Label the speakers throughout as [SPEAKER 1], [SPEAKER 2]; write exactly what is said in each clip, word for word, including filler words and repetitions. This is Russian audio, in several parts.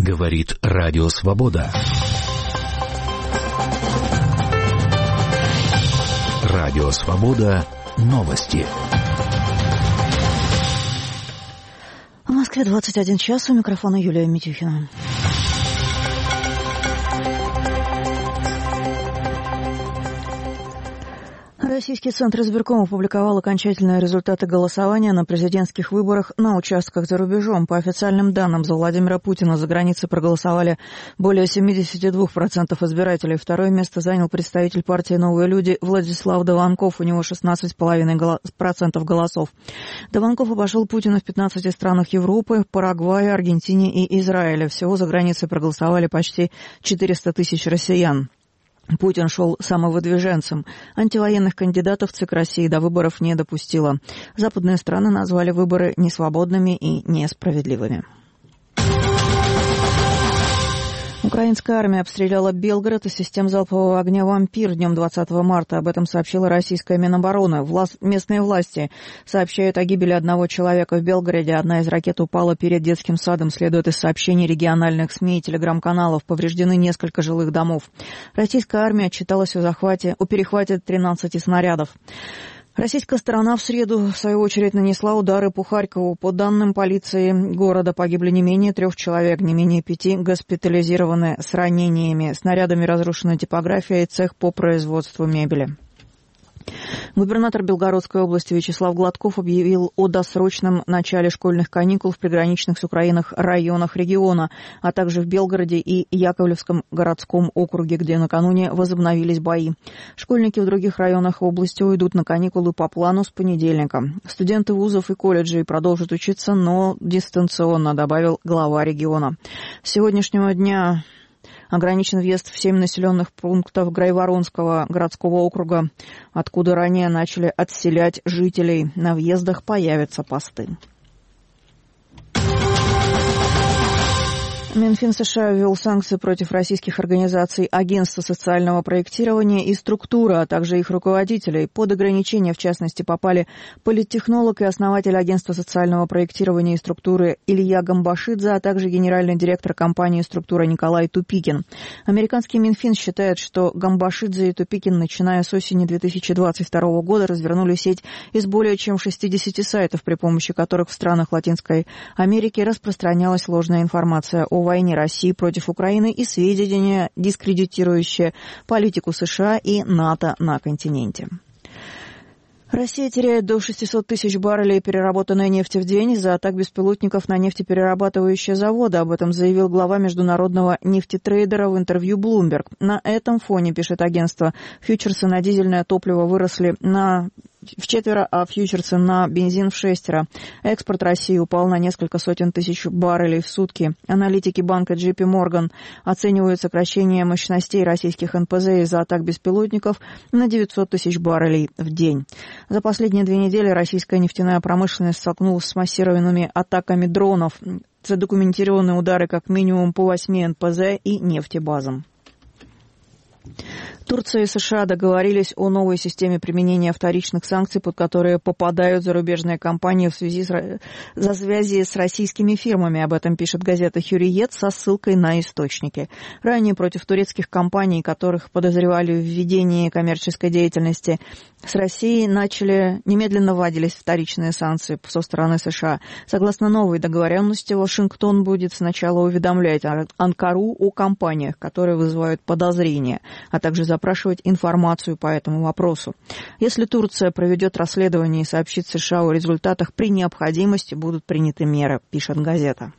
[SPEAKER 1] Говорит Радио Свобода. Радио Свобода. Новости.
[SPEAKER 2] В Москве двадцать один час. У микрофона Юлия Митюхина. Российский центр избирком опубликовал окончательные результаты голосования на президентских выборах на участках за рубежом. По официальным данным, за Владимира Путина за границей проголосовали более семьдесят два процента избирателей. Второе место занял представитель партии «Новые люди» Владислав Дованков. У него шестнадцать целых пять десятых процента голосов. Дованков обошел Путина в пятнадцати странах Европы, Парагвае, Аргентине и Израиле. Всего за границей проголосовали почти четыреста тысяч россиян. Путин шел самовыдвиженцем. Антивоенных кандидатов ЦИК России до выборов не допустила. Западные страны назвали выборы несвободными и несправедливыми. Украинская армия обстреляла Белгород из систем залпового огня «Вампир» днем двадцатого марта. Об этом сообщила российская Минобороны. Власт... Местные власти сообщают о гибели одного человека в Белгороде. Одна из ракет упала перед детским садом, следует из сообщений региональных СМИ и телеграм-каналов. Повреждены несколько жилых домов. Российская армия отчиталась о захвате, о перехвате тринадцати снарядов. Российская сторона в среду, в свою очередь, нанесла удары по Харькову. По данным полиции города, погибли не менее трех человек, не менее пяти госпитализированы с ранениями. Снарядами разрушена типография и цех по производству мебели. Губернатор Белгородской области Вячеслав Гладков объявил о досрочном начале школьных каникул в приграничных с Украиной районах региона, а также в Белгороде и Яковлевском городском округе, где накануне возобновились бои. Школьники в других районах области уйдут на каникулы по плану с понедельника. Студенты вузов и колледжей продолжат учиться, но дистанционно, добавил глава региона. С сегодняшнего дня ограничен въезд в семь населенных пунктов Грайворонского городского округа, откуда ранее начали отселять жителей. На въездах появятся посты. Минфин США ввел санкции против российских организаций Агентства социального проектирования и структуры, а также их руководителей. Под ограничения, в частности, попали политтехнолог и основатель Агентства социального проектирования и структуры Илья Гамбашидзе, а также генеральный директор компании «Структура» Николай Тупикин. Американский Минфин считает, что Гамбашидзе и Тупикин, начиная с осени две тысячи двадцать второго года, развернули сеть из более чем шестидесяти сайтов, при помощи которых в странах Латинской Америки распространялась ложная информация о войне России против Украины и сведения, дискредитирующие политику США и НАТО на континенте. Россия теряет до шестисот тысяч баррелей переработанной нефти в день из-за атак беспилотников на нефтеперерабатывающие заводы. Об этом заявил глава международного нефтетрейдера в интервью Bloomberg. На этом фоне, пишет агентство, фьючерсы на дизельное топливо выросли на вчетверо, а фьючерсы на бензин в шестеро. Экспорт России упал на несколько сотен тысяч баррелей в сутки. Аналитики банка джей пи Morgan оценивают сокращение мощностей российских эн пэ зэ из-за атак беспилотников на девятьсот тысяч баррелей в день. За последние две недели российская нефтяная промышленность столкнулась с массированными атаками дронов. Задокументированы удары как минимум по восьми эн пэ зэ и нефтебазам. Турция и США договорились о новой системе применения вторичных санкций, под которые попадают зарубежные компании в связи с, за связи с российскими фирмами. Об этом пишет газета «Хюриет» со ссылкой на источники. Ранее против турецких компаний, которых подозревали в ведении коммерческой деятельности с Россией, начали немедленно вводились вторичные санкции со стороны США. Согласно новой договоренности, Вашингтон будет сначала уведомлять Анкару о компаниях, которые вызывают подозрения, а также запрашивать информацию по этому вопросу. Если Турция проведет расследование и сообщит США о результатах, при необходимости будут приняты меры, пишет газета.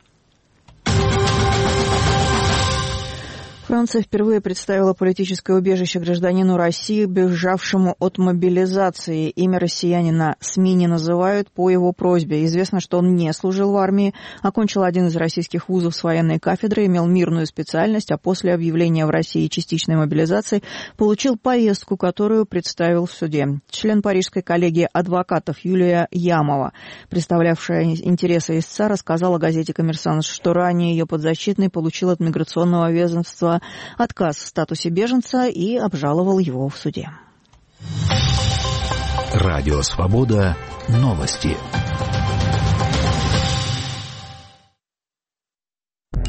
[SPEAKER 2] Франция впервые представила политическое убежище гражданину России, бежавшему от мобилизации. Имя россиянина СМИ не называют по его просьбе. Известно, что он не служил в армии, окончил один из российских вузов с военной кафедры, имел мирную специальность, а после объявления в России частичной мобилизации получил повестку, которую представил в суде. Член Парижской коллегии адвокатов Юлия Ямова, представлявшая интересы истца, рассказала газете «Коммерсант», что ранее ее подзащитный получил от миграционного ведомства отказ в статусе беженца и обжаловал его в суде.
[SPEAKER 1] Радио Свобода. Новости.